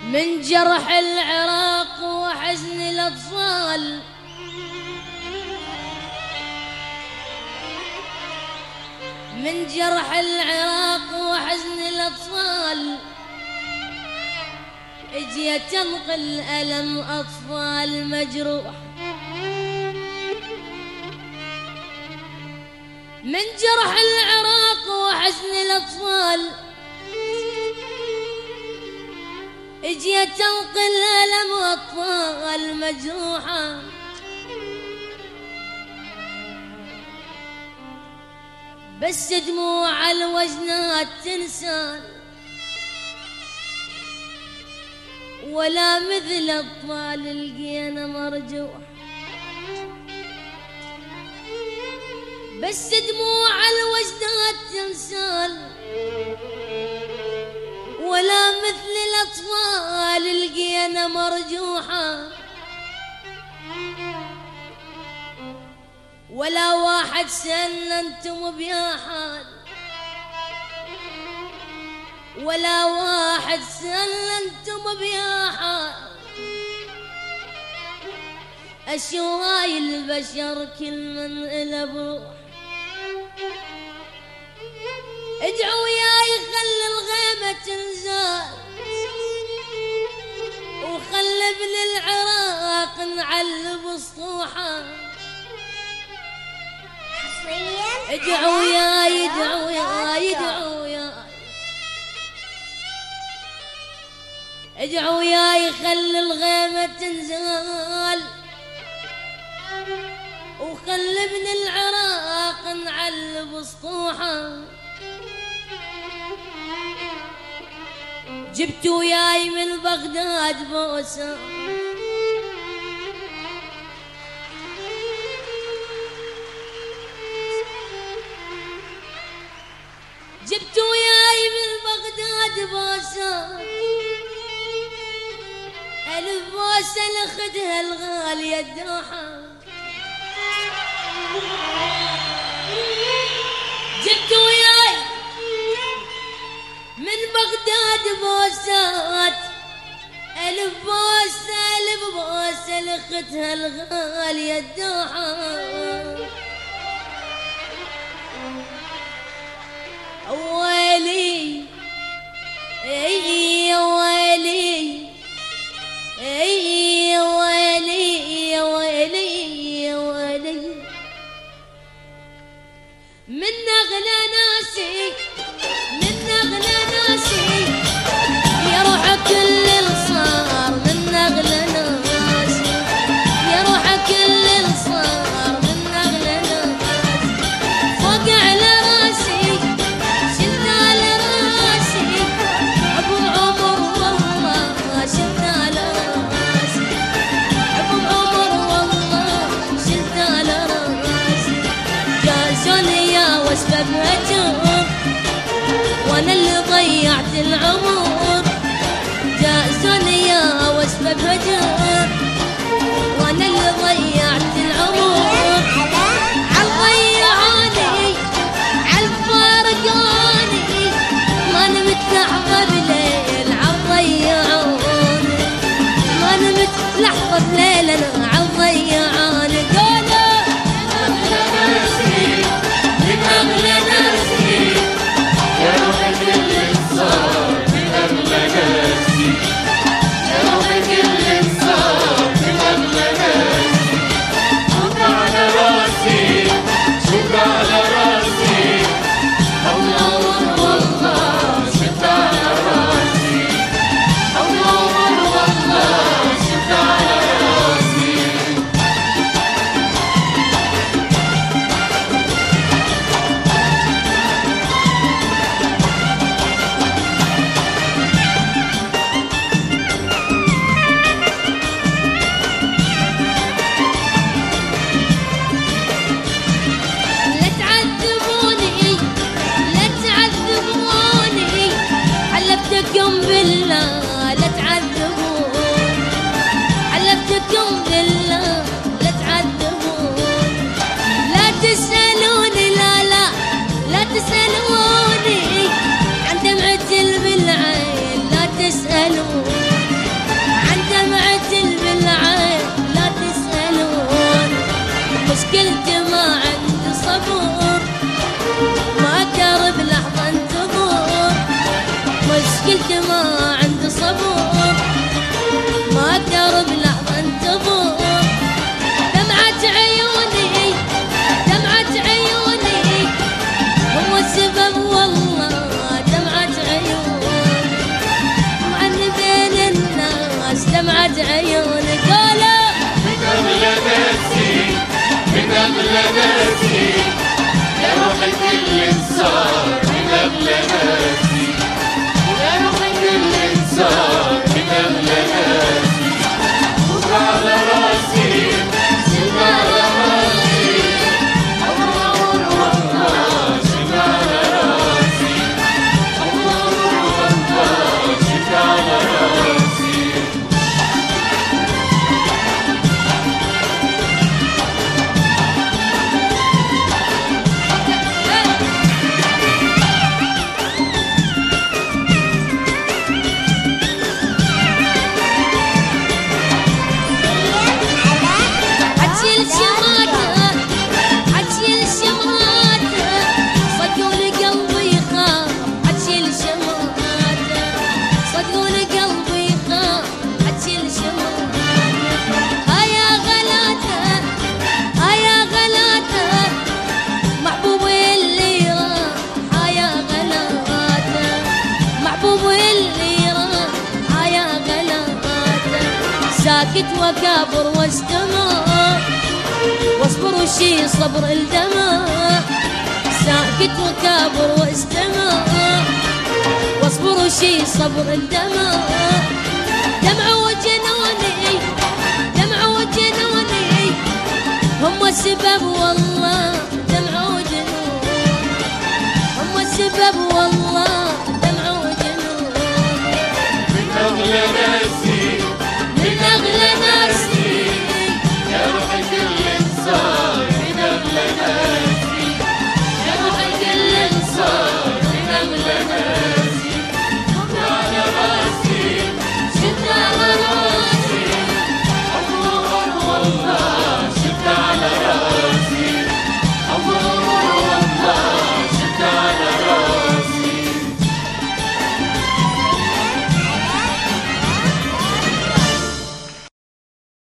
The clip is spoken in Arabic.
من جرح العراق وحزن الأطفال، من جرح العراق وحزن الأطفال، اجيت تنقل الألم أطفال مجروح. من جرح العراق وحزن الأطفال، اجيت تنقل الألم أطفال مجروحة. بس دموع الوجنات تنسال، ولا مثل أطفال لقينا مرجوح. بس دموع الوجنات تنسال، ولا مثل الأطفال لقينا مرجوحة. ولا واحد سننتم بيا حال، ولا واحد سننتم بيا حال. أشواي البشر كل من إله بروح. ادعوا ياي خلي الغيمة تنزال، وخلي ابن العراق نعلب سطوحه. ادعوا ياي ادعوا ياي ادعوا ياي، ادعوا ياي خلي الغيمة تنزال، وخلي ابن العراق نعلب سطوحه. جبتوا ياي من بغداد بوسه، جبتوا ياي من بغداد بوسه. ألف بوسه لخدها الغالية الدوحة. جبتوا ياي من بغداد بوسات، ألف بوسه ألف بوسه لخدها الغالية الدوحة. ويلي يا ويلي يا ويلي يا ويلي يا ويلي، من أغلى ناسي من أغلى ناسي، يا روح كل الصار من أغلى ناسي، يا روح كل الصار من أغلى ناسي. فوق على راسي شلت على راسي، أبو عمر والله شلت على راسي، أبو عمر والله شلت على راسي. جازوني يا واسباب هجوم، وانا اللي ضيعت العمر. جازوني يا واسباب هجوم، وانا اللي ضيعت العمر. عالضيعاني عالفارقاني، ما نمت لحظة بليل عالضيعاني، ما نمت لحظة بليل انا عالضيعاني. قولوا من أغلى ناسي، يا روح كل الصار من أغلى ناسي، يا روح كل الصار من أغلى ناسي. شد على راسي شد على راسي، أبو عمر والله شد على راسي، أبو عمر والله شد على راسي. أغلى ناسي يا روحي كل إنسان من أغلى ناسي يا روحي كل إنسان من أغلى ناسي فوق على راسي فوق على راسي الله والله فوق على راسي الله والله فوق على راسي عتشيل شماتة عتشيل شماتة صدقوني قلبي يخاف عتشيل شماتة صدقوني قلبي يخاف عتشيل شماتة هيا غلاتة هيا غلاتة محبوبي اللي راح هيا غلاتة محبوبي اللي راح هيا غلاتة ساكت وكابر واستمع واصبر وشي صبر الدمع ساكت وكابر واستمع واصبر وشي صبر الدمع دمع